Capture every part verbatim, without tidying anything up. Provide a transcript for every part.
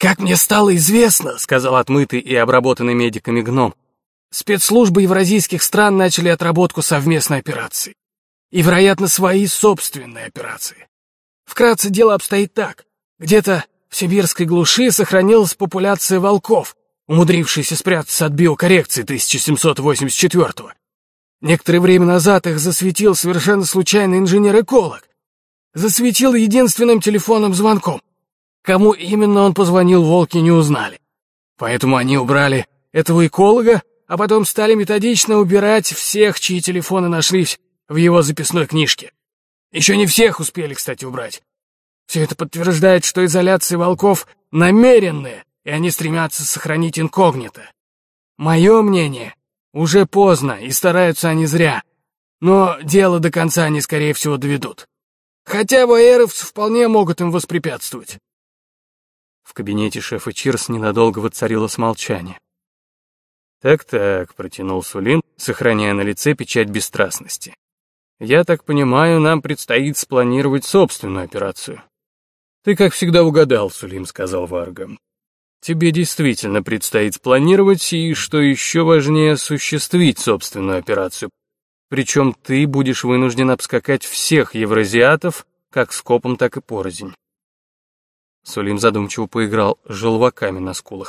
«Как мне стало известно, — сказал отмытый и обработанный медиками гном, — спецслужбы евразийских стран начали отработку совместной операции. И, вероятно, свои собственные операции. Вкратце дело обстоит так. Где-то в сибирской глуши сохранилась популяция волков, умудрившаяся спрятаться от биокоррекции тысяча семьсот восемьдесят четвёртого. Некоторое время назад их засветил совершенно случайный инженер-эколог. Засветил единственным телефонным звонком. Кому именно он позвонил, волки не узнали. Поэтому они убрали этого эколога, а потом стали методично убирать всех, чьи телефоны нашлись в его записной книжке. Еще не всех успели, кстати, убрать. Все это подтверждает, что изоляция волков намеренная, и они стремятся сохранить инкогнито. Мое мнение, уже поздно, и стараются они зря. Но дело до конца они, скорее всего, доведут. Хотя ВРовцы вполне могут им воспрепятствовать. В кабинете шефа Чирс ненадолго воцарилось молчание. «Так-так», — протянул Сулим, сохраняя на лице печать бесстрастности. «Я так понимаю, нам предстоит спланировать собственную операцию». «Ты, как всегда, угадал, Сулим», — сказал Варга. «Тебе действительно предстоит спланировать и, что еще важнее, осуществить собственную операцию. Причем ты будешь вынужден обскакать всех евразиатов, как скопом, так и порознь». Сулим задумчиво поиграл желваками на скулах.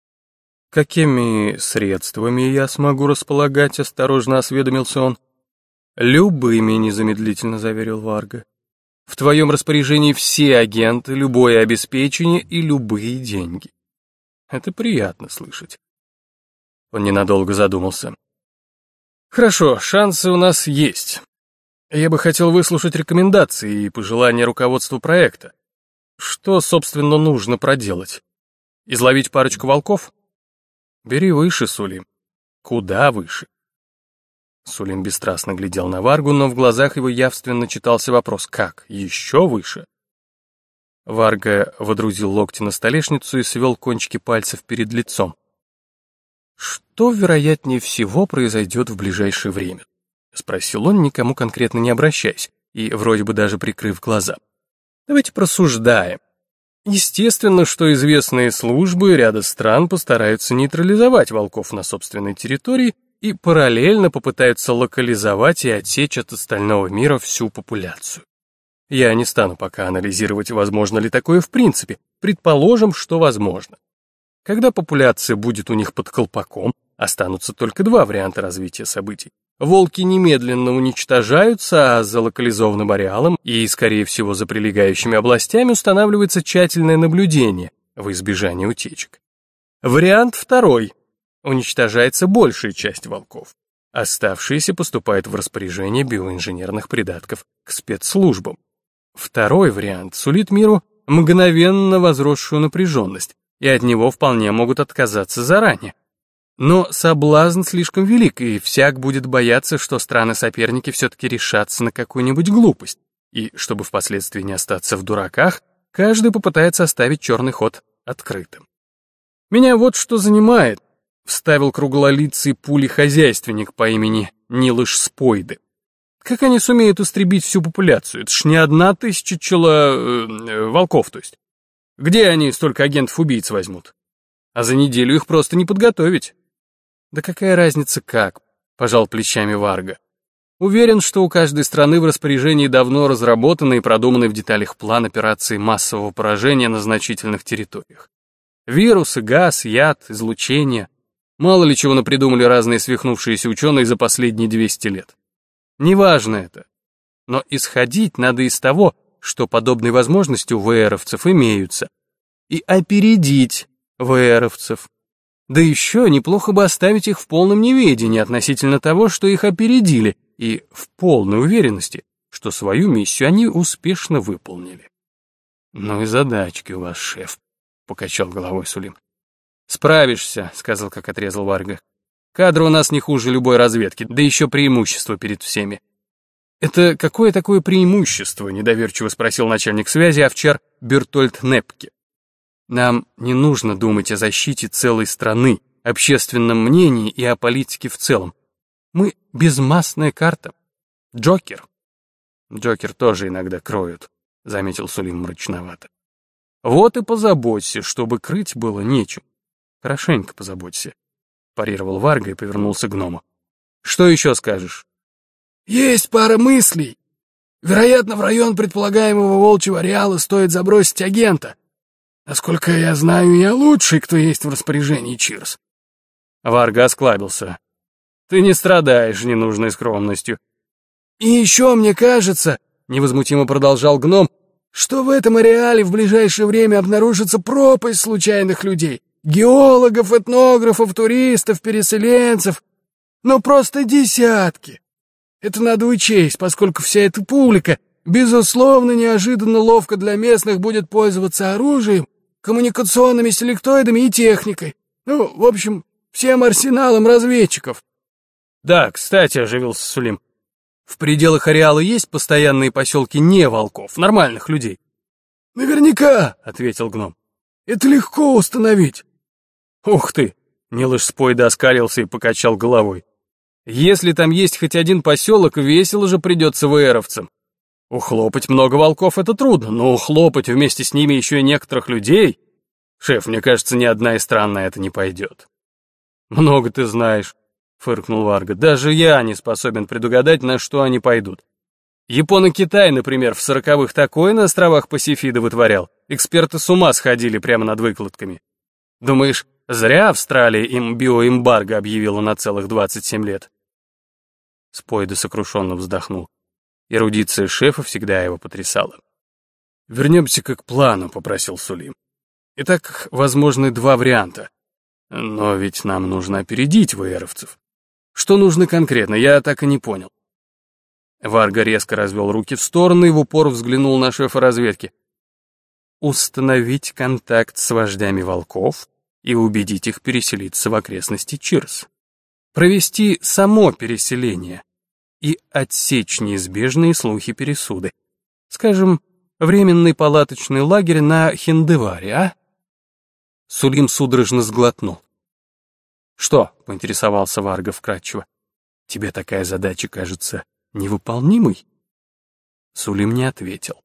«Какими средствами я смогу располагать?» — осторожно осведомился он. «Любыми», — незамедлительно заверил Варга. «В твоем распоряжении все агенты, любое обеспечение и любые деньги». «Это приятно слышать». Он ненадолго задумался. «Хорошо, шансы у нас есть. Я бы хотел выслушать рекомендации и пожелания руководства проекта. Что, собственно, нужно проделать? Изловить парочку волков? Бери выше, Сулим. Куда выше?» Сулим бесстрастно глядел на Варгу, но в глазах его явственно читался вопрос: «Как? Еще выше?» Варга водрузил локти на столешницу и свел кончики пальцев перед лицом. «Что, вероятнее всего, произойдет в ближайшее время?» — спросил он, никому конкретно не обращаясь, и вроде бы даже прикрыв глаза. «Давайте просуждаем. Естественно, что известные службы ряда стран постараются нейтрализовать волков на собственной территории и параллельно попытаются локализовать и отсечь от остального мира всю популяцию. Я не стану пока анализировать, возможно ли такое в принципе, предположим, что возможно. Когда популяция будет у них под колпаком, останутся только два варианта развития событий. Волки немедленно уничтожаются, а за локализованным ареалом и, скорее всего, за прилегающими областями устанавливается тщательное наблюдение в избежание утечек. Вариант второй. Уничтожается большая часть волков. Оставшиеся поступают в распоряжение биоинженерных придатков к спецслужбам. Второй вариант сулит миру мгновенно возросшую напряженность, и от него вполне могут отказаться заранее. Но соблазн слишком велик, и всяк будет бояться, что страны-соперники все-таки решатся на какую-нибудь глупость, и, чтобы впоследствии не остаться в дураках, каждый попытается оставить черный ход открытым. «Меня вот что занимает», — вставил круглолицый пули-хозяйственник по имени Нилыш Спойды. «Как они сумеют истребить всю популяцию? Это ж не одна тысяча чело... Э, волков, то есть. Где они столько агентов-убийц возьмут? А за неделю их просто не подготовить». «Да какая разница как?» — пожал плечами Варга. «Уверен, что у каждой страны в распоряжении давно разработанный и продуманный в деталях план операции массового поражения на значительных территориях. Вирусы, газ, яд, излучение. Мало ли чего напридумали разные свихнувшиеся ученые за последние двести лет. Неважно это. Но исходить надо из того, что подобные возможности у ВРовцев имеются, и опередить ВРовцев. Да еще неплохо бы оставить их в полном неведении относительно того, что их опередили, и в полной уверенности, что свою миссию они успешно выполнили». «Ну и задачки у вас, шеф», — покачал головой Сулим. «Справишься», — сказал, как отрезал Варга. «Кадры у нас не хуже любой разведки, да еще преимущество перед всеми». «Это какое такое преимущество?» — недоверчиво спросил начальник связи овчар Бертольд Непке. «Нам не нужно думать о защите целой страны, общественном мнении и о политике в целом. Мы безмастная карта. Джокер». «Джокер тоже иногда кроют», — заметил Сулим мрачновато. Вот и позаботься, чтобы крыть было нечем. Хорошенько позаботься, парировал Варга и повернулся к гному. Что еще скажешь? Есть пара мыслей. Вероятно, в район предполагаемого волчьего ареала стоит забросить агента. Насколько я знаю, я лучший, кто есть в распоряжении Чирс. Варга осклабился. Ты не страдаешь ненужной скромностью. И еще мне кажется, невозмутимо продолжал гном, что в этом ареале в ближайшее время обнаружится пропасть случайных людей. Геологов, этнографов, туристов, переселенцев. Но просто десятки. Это надо учесть, поскольку вся эта публика, безусловно, неожиданно ловко для местных будет пользоваться оружием, коммуникационными селектоидами и техникой. Ну, в общем, всем арсеналом разведчиков. Да, кстати, оживился Сулим. В пределах ареала есть постоянные поселки не волков, нормальных людей? Наверняка, ответил гном. Это легко установить. Ух ты! Нилыш Спойда оскалился и покачал головой. Если там есть хоть один поселок, весело же придется вэровцам. Ухлопать много волков — это трудно, но ухлопать вместе с ними еще и некоторых людей... Шеф, мне кажется, ни одна из стран на это не пойдет. Много ты знаешь, фыркнул Варга. Даже я не способен предугадать, на что они пойдут. Японо-Китай, например, в сороковых такое на островах Пасифида вытворял. Эксперты с ума сходили прямо над выкладками. Думаешь, зря Австралия им биоэмбарго объявила на целых двадцать семь лет? Спойда сокрушенно вздохнул. Эрудиция шефа всегда его потрясала. «Вернемся-ка к плану», — попросил Сулим. «Итак, возможны два варианта. Но ведь нам нужно опередить вэровцев. Что нужно конкретно, я так и не понял». Варга резко развел руки в стороны и в упор взглянул на шефа разведки. «Установить контакт с вождями волков и убедить их переселиться в окрестности Чирс. Провести само переселение и отсечь неизбежные слухи пересуды. Скажем, временный палаточный лагерь на Хиндеваре, а?» Сулим судорожно сглотнул. «Что?» — поинтересовался Варга вкратчиво. «Тебе такая задача кажется невыполнимой?» Сулим не ответил.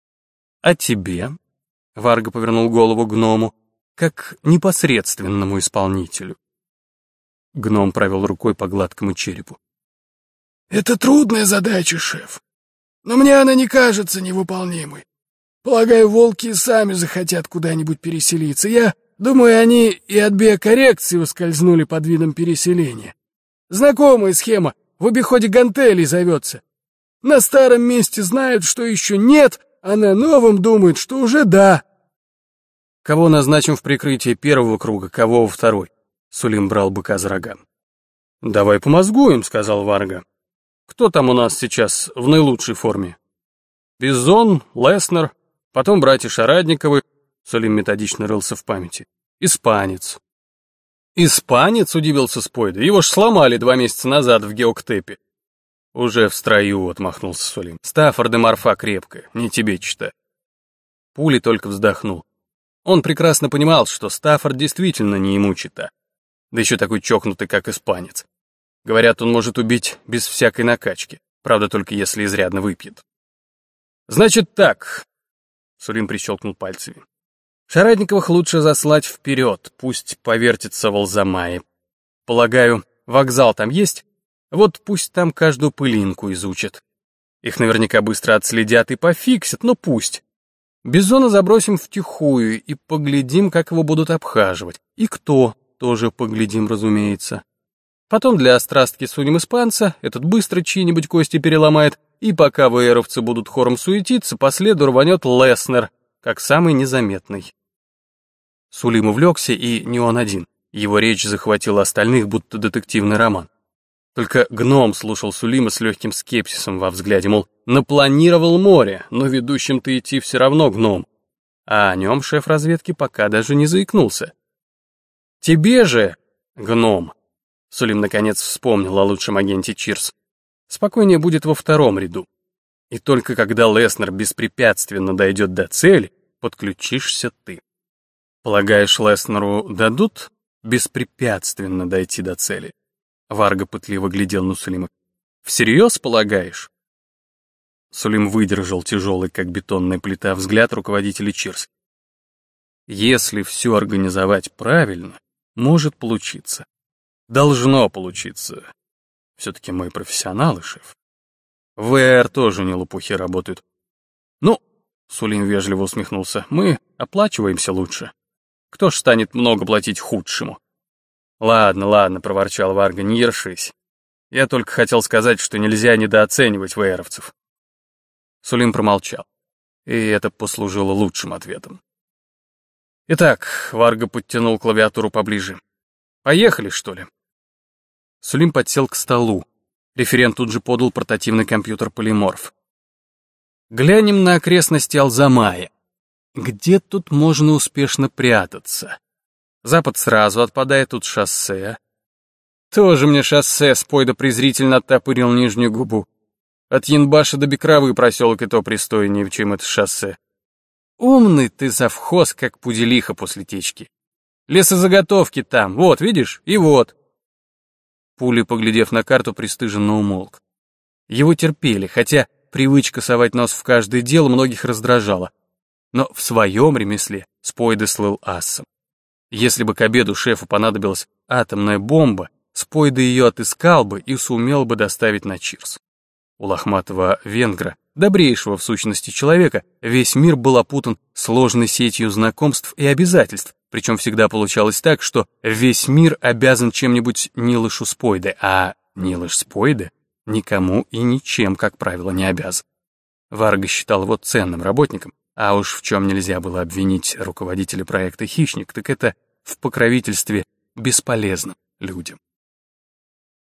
«А тебе?» — Варга повернул голову к гному, как непосредственному исполнителю. Гном провел рукой по гладкому черепу. «Это трудная задача, шеф, но мне она не кажется невыполнимой. Полагаю, волки и сами захотят куда-нибудь переселиться. Я думаю, они и от биокоррекции ускользнули под видом переселения. Знакомая схема, в обиходе гантелей зовется. На старом месте знают, что еще нет, а на новом думают, что уже да». «Кого назначим в прикрытие первого круга, кого во второй?» Сулим брал быка за рога. «Давай помозгуем», — сказал Варга. «Кто там у нас сейчас в наилучшей форме?» «Бизон, Леснер, потом братья Шарадниковы», — Сулим методично рылся в памяти. «Испанец». «Испанец?» — удивился Спойда. «Его ж сломали два месяца назад в Геоктепе». «Уже в строю», — отмахнулся Сулим. «Стаффорд и морфа крепкая, не тебе читать». Пули только вздохнул. Он прекрасно понимал, что Стаффорд действительно не ему чита. Да еще такой чокнутый, как испанец. Говорят, он может убить без всякой накачки. Правда, только если изрядно выпьет. «Значит так», — Сулим прищелкнул пальцами. «Шарадниковых лучше заслать вперед, пусть повертится в Алзамае. Полагаю, вокзал там есть? Вот пусть там каждую пылинку изучат. Их наверняка быстро отследят и пофиксят, но пусть. Бизона забросим втихую и поглядим, как его будут обхаживать. И кто, тоже поглядим, разумеется. Потом для острастки сунем испанца, этот быстро чьи-нибудь кости переломает, и пока вэровцы будут хором суетиться, по следу рванет Леснер, как самый незаметный». Сулим увлекся, и не он один. Его речь захватила остальных, будто детективный роман. Только гном слушал Сулима с легким скепсисом во взгляде, мол, напланировал море, но ведущим-то идти все равно гном. А о нем шеф разведки пока даже не заикнулся. «Тебе же, гном», — Сулим наконец вспомнил о лучшем агенте Чирс, «спокойнее будет во втором ряду. И только когда Леснер беспрепятственно дойдет до цели, подключишься ты. Полагаешь, Леснеру дадут беспрепятственно дойти до цели?» Варга пытливо глядел на Сулима. «Всерьез полагаешь?» Сулим выдержал тяжелый, как бетонная плита, взгляд руководителя Чирс. Если все организовать правильно, может получиться. Должно получиться. Все-таки мы профессионалы, шеф. В эр тоже не лопухи работают. Ну, Сулим вежливо усмехнулся, мы оплачиваемся лучше. Кто ж станет много платить худшему? Ладно, ладно, проворчал Варга, не ершись. Я только хотел сказать, что нельзя недооценивать вэровцев. Сулим промолчал, и это послужило лучшим ответом. Итак, Варга подтянул клавиатуру поближе. Поехали, что ли? Сулим подсел к столу. Референт тут же подал портативный компьютер Полиморф. Глянем на окрестности Алзамая. Где тут можно успешно прятаться? Запад сразу отпадает, тут шоссе. Тоже мне шоссе, Спойда презрительно оттопырил нижнюю губу. От Янбаша до Бекровы проселок и то пристойнее, чем это шоссе. Умный ты завхоз, как пуделиха после течки. Лесозаготовки там, вот, видишь, и вот. Пули, поглядев на карту, пристыженно умолк. Его терпели, хотя привычка совать нос в каждое дело многих раздражала. Но в своем ремесле Спойда слыл асом. Если бы к обеду шефу понадобилась атомная бомба, Спойда ее отыскал бы и сумел бы доставить на Чирс. У лохматого венгра, добрейшего в сущности человека, весь мир был опутан сложной сетью знакомств и обязательств, причем всегда получалось так, что весь мир обязан чем-нибудь Нилышу Спойде, а Нилыш Спойде никому и ничем, как правило, не обязан. Варга считал его ценным работником, а уж в чем нельзя было обвинить руководителя проекта «Хищник», так это в покровительстве бесполезным людям.